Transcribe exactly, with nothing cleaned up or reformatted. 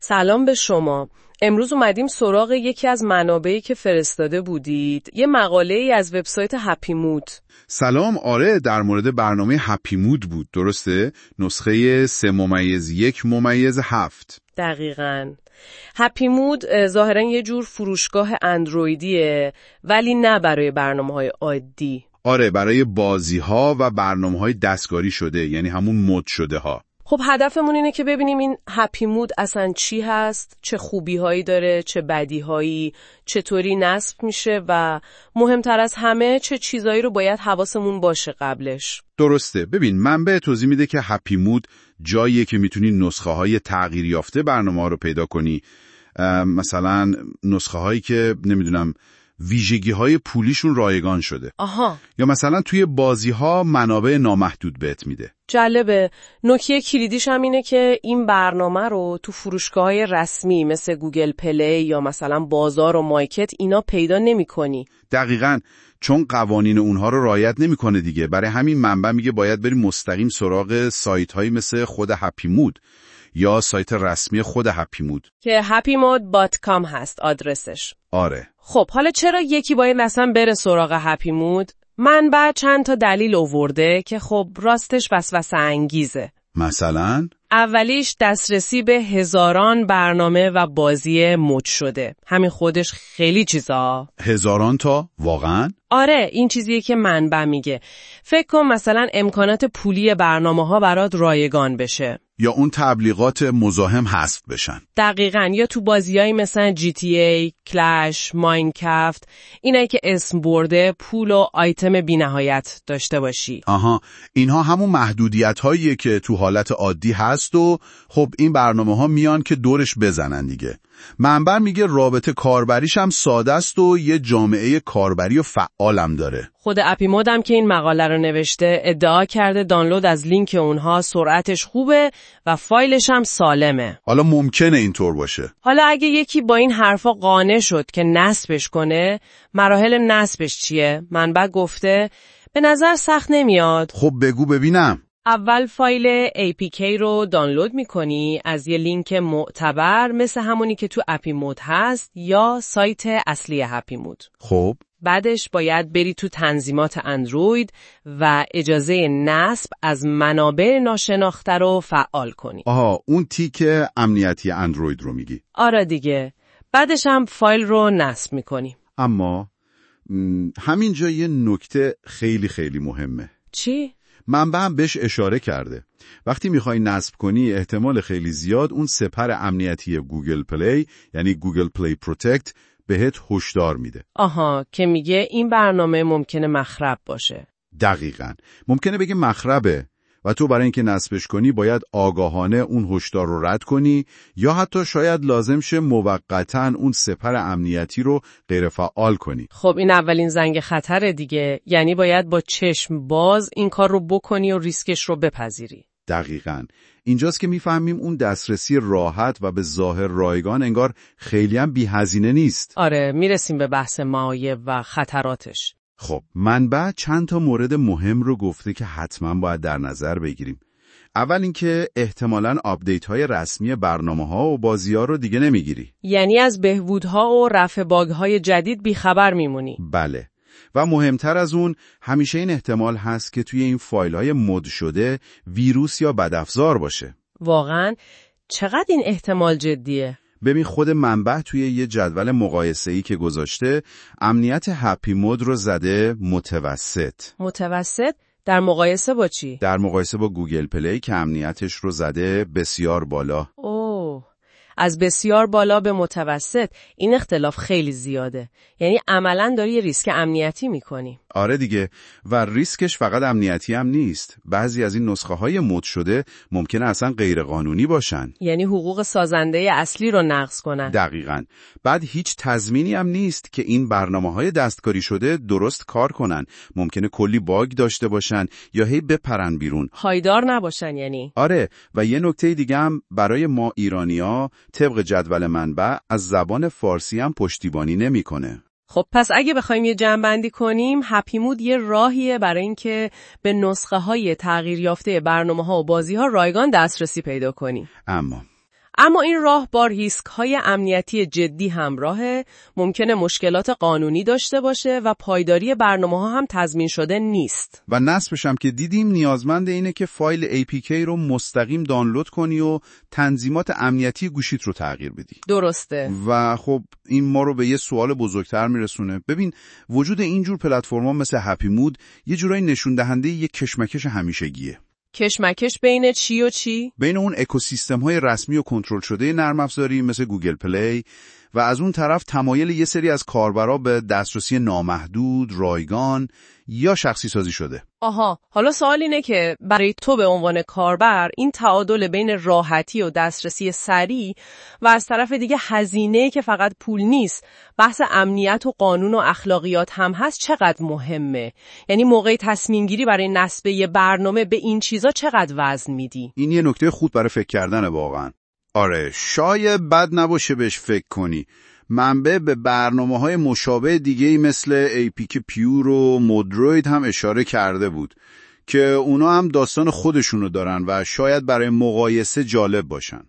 سلام به شما. امروز اومدیم سراغ یکی از منابعی که فرستاده بودید. یه مقاله ای از وبسایت هپی مود. سلام، آره در مورد برنامه هپی مود بود، درسته؟ نسخه سه ممیز یک ممیز هفت. دقیقاً. هپی مود ظاهراً یه جور فروشگاه اندرویدیه، ولی نه برای برنامه‌های عادی. آره، برای بازی‌ها و برنامه‌های دستکاری شده، یعنی همون مود شده ها. خب هدفمون اینه که ببینیم این هپی مود اصلا چی هست، چه خوبی‌هایی داره، چه بدی‌هایی، چطوری نصب میشه و مهمتر از همه چه چیزایی رو باید حواسمون باشه قبلش. درسته. ببین، منبع توضیح میده که هپی مود جاییه که میتونی نسخه‌های تغییر یافته برنامه‌ها رو پیدا کنی. مثلا نسخه‌هایی که نمیدونم ویژگی‌های پولیشون رایگان شده. آها. یا مثلا توی بازی‌ها منابع نامحدود بهت میده. جالبه. نکته کلیدیش هم اینه که این برنامه رو تو فروشگاه‌های رسمی مثل گوگل پلی یا مثلا بازار و مارکت اینا پیدا نمی‌کنی. دقیقاً، چون قوانین اونها رو رعایت نمی‌کنه دیگه. برای همین منبع میگه باید بریم مستقیم سراغ سایت‌هایی مثل خود هپی مود یا سایت رسمی خود هپی مود که هپی مود دات کام هست آدرسش. آره. خب حالا چرا یکی باید اصلا بره سراغ هپی مود؟ منبع چند تا دلیل آورده که خب راستش وسوسه انگیزه. مثلا اولیش دسترسی به هزاران برنامه و بازی مود شده. همین خودش خیلی چیزا. هزاران تا؟ واقعاً؟ آره، این چیزیه که منبع میگه. فکر کن مثلا امکانات پولی برنامه ها برات رایگان بشه. یا اون تبلیغات مزاحم حذف بشن. دقیقاً. یا تو بازیایی مثلا جی تی ای، کلش، ماینکرافت، اینایی که اسم برده پول و آیتم بی‌نهایت داشته باشی. آها، اینها همون محدودیت هاییه که تو حالت عادی هست و خب این برنامه ها میان که دورش بزنن دیگه. منبع میگه رابطه کاربریش هم ساده است و یه جامعه کاربری و فعالم داره. خود اپی مود هم که این مقاله رو نوشته ادعا کرده دانلود از لینک اونها سرعتش خوبه و فایلش هم سالمه. حالا ممکنه اینطور باشه. حالا اگه یکی با این حرفا قانع شد که نصبش کنه، مراحل نصبش چیه؟ منبع گفته به نظر سخت نمیاد. خب بگو ببینم. اول فایل ای پی کی رو دانلود میکنی از یه لینک معتبر مثل همونی که تو اپی مود هست یا سایت اصلی هپی مود. خب بعدش باید بری تو تنظیمات اندروید و اجازه نصب از منابع ناشناخته رو فعال کنی. آها، اون تیک امنیتی اندروید رو میگی؟ آره دیگه. بعدش هم فایل رو نصب میکنی. اما همینجا یه نکته خیلی خیلی مهمه. چی؟ منبع هم بهش اشاره کرده. وقتی میخوای نصب کنی احتمال خیلی زیاد اون سپر امنیتی گوگل پلی یعنی گوگل پلی پروتکت بهت هشدار میده. آها، که میگه این برنامه ممکنه مخرب باشه. دقیقاً. ممکنه بگه مخربه و تو برای اینکه نصبش کنی باید آگاهانه اون هشدار رو رد کنی یا حتی شاید لازم شه موقتاً اون سپر امنیتی رو غیر فعال کنی. خب این اولین زنگ خطره دیگه. یعنی باید با چشم باز این کار رو بکنی و ریسکش رو بپذیری. دقیقاً. اینجاست که میفهمیم اون دسترسی راحت و به ظاهر رایگان انگار خیلی هم بی هزینه نیست. آره، میرسیم به بحث معایب و خطراتش. خب منبع چند تا مورد مهم رو گفته که حتما باید در نظر بگیریم. اول اینکه احتمالاً آپدیت‌های رسمی برنامه‌ها و بازی‌ها رو دیگه نمیگیری. یعنی از بهبودها و رفع باگ‌های جدید بیخبر میمونی. بله. و مهمتر از اون همیشه این احتمال هست که توی این فایل‌های مود شده ویروس یا بدافزار باشه. واقعاً چقدر این احتمال جدیه؟ ببین خود منبع توی یه جدول مقایسه‌ای که گذاشته امنیت هپی مود رو زده متوسط. متوسط؟ در مقایسه با چی؟ در مقایسه با گوگل پلی که امنیتش رو زده بسیار بالا. اوه، از بسیار بالا به متوسط این اختلاف خیلی زیاده. یعنی عملاً داری یه ریسک امنیتی میکنی. آره دیگه. و ریسکش فقط امنیتی هم نیست. بعضی از این نسخه های مود شده ممکنه اصلا غیر قانونی باشن. یعنی حقوق سازنده اصلی رو نقض کنن. دقیقاً. بعد هیچ تضمینی هم نیست که این برنامه های دستکاری شده درست کار کنن. ممکنه کلی باگ داشته باشن یا هی بپرن بیرون. پایدار نباشن یعنی. آره. و یه نکته دیگه هم برای ما ایرانی‌ها طبق جدول منبع از زبان فارسی هم پشتیبانی نمی‌کنه. خب پس اگه بخوایم یه جمع‌بندی کنیم، هپی مود یه راهیه برای اینکه به نسخه های تغییر یافته برنامه‌ها و بازی‌ها رایگان دسترسی پیدا کنی. اما اما این راه با ریسک‌های امنیتی جدی همراهه، ممکنه مشکلات قانونی داشته باشه و پایداری برنامه‌ها هم تضمین شده نیست. و نصبش هم که دیدیم نیازمند اینه که فایل ای پی کی رو مستقیم دانلود کنی و تنظیمات امنیتی گوشیت رو تغییر بدی. درسته. و خب این ما رو به یه سوال بزرگتر میرسونه. ببین وجود اینجور پلتفرم‌ها مثل هپی مود یه جورایی نشون دهنده یه کشمکش همیشگیه. کشمکش بین چی و چی؟ بین اون اکوسیستم‌های رسمی و کنترل شده نرم افزاری مثل گوگل پلی و از اون طرف تمایل یه سری از کاربرا به دسترسی نامحدود، رایگان یا شخصی سازی شده. آها، حالا سوال اینه که برای تو به عنوان کاربر این تعادل بین راحتی و دسترسی سریع و از طرف دیگه هزینه که فقط پول نیست، بحث امنیت و قانون و اخلاقیات هم هست چقدر مهمه؟ یعنی موقع تصمیم گیری برای نصب یه برنامه به این چیزا چقدر وزن میدی؟ این یه نکته خوب برای فکر کردنه واقعا. آره، شاید بد نباشه بهش فکر کنی. منبع به برنامه‌های مشابه دیگه‌ای مثل ای پی کی پیور و مودروید هم اشاره کرده بود که اونا هم داستان خودشونو دارن و شاید برای مقایسه جالب باشن.